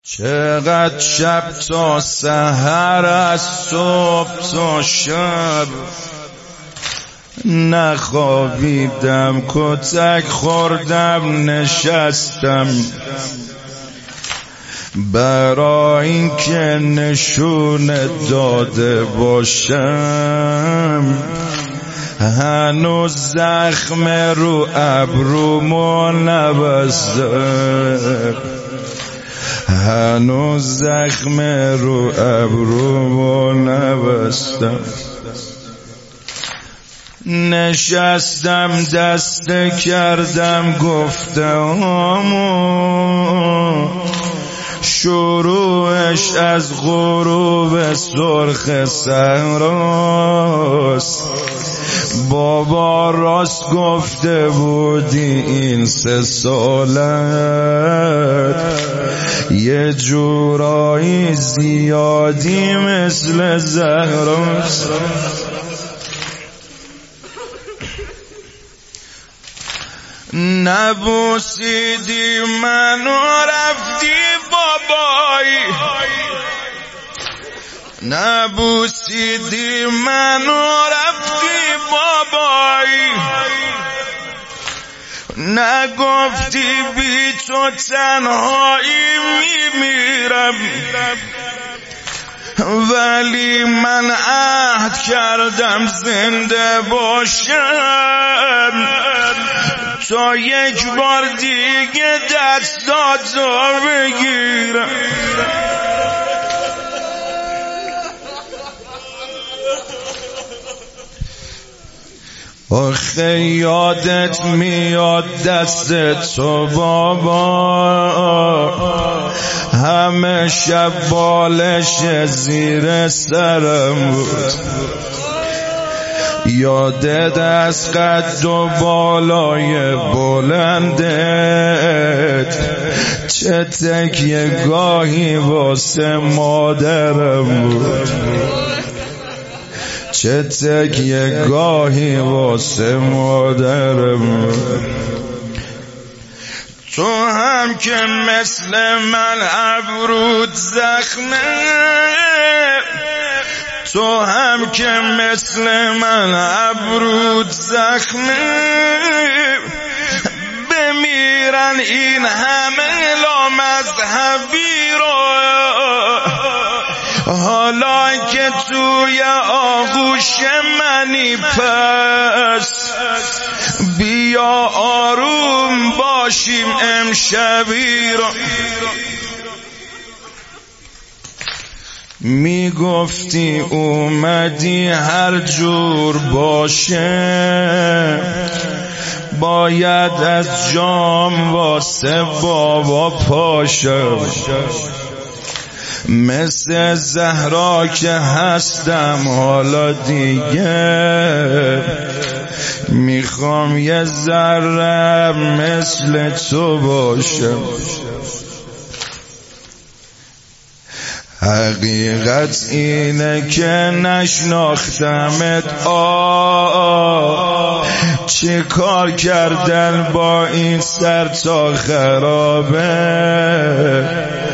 چقدر شب تا سحر، از صبح تا شب نخوابیدم، کتک خوردم نشستم، برای این که نشون داده باشم هنوز زخم رو ابرومو نبستم، هنوز زخم رو ابرومو نبستم. نشستم دست کردم گفتمو، شروعش از غروب سرخ صحراست. بابا راست گفته بودی این 3 سالت یه جورایی زیادی مثل زهراست. نبوسیدی منو رفتی بابایی، نبوسیدی منو رفتی بابایی، نگفتی بی تو تنهایی میمیرم، ولی من عهد کردم زنده باشم تا یک بار دیگه دستاتو بگیرم. آخه یادت میاد دست تو بابا، همه شب بالش زیر سرم بود. یادت از قد و بالای بلندت چه تکیه گاهی واسه مادرم بود، چه تکیه گاهی واسه مادرم بود. تو هم که مثل من ابرود زخمه، تو هم که مثل من ابرود زخمه، بمیرن این همه لامذهبی رو، حالا که توی آغوش منی پس بیا آروم باشیم امشبی رو. میگفتی اومدی هر جور باشه، باید از جام واسه بابا پاشم، مثل زهرا که هستم حالا دیگه میخوام یه ذره مثل تو باشم. حقیقت اینه که نشناختمت، چه کار کردن با این سر تا خرابه،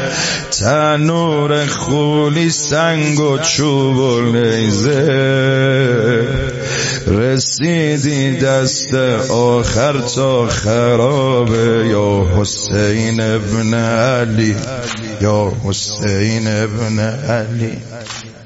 تنور خولی سنگ و چوب و نیزه، رسیدی دست آخر تا خرابه. یا حسین ابن علی، یا حسین ابن علی.